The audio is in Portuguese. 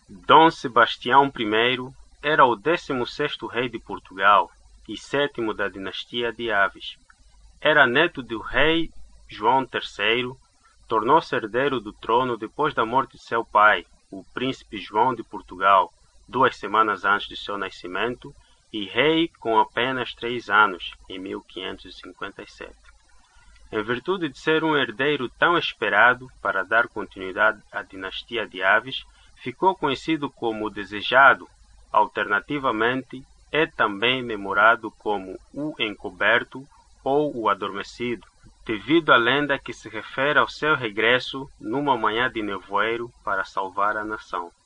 Dom Sebastião I era o 16º rei de Portugal e 7º da dinastia de Aves. Era neto do rei João III, tornou-se herdeiro do trono depois da morte de seu pai, o príncipe João de Portugal, 2 semanas antes de seu nascimento, e rei com apenas 3 anos, em 1557. Em virtude de ser um herdeiro tão esperado para dar continuidade à dinastia de Aves, ficou conhecido como o Desejado. Alternativamente, é também memorado como o Encoberto ou o Adormecido, devido à lenda que se refere ao seu regresso numa manhã de nevoeiro para salvar a nação.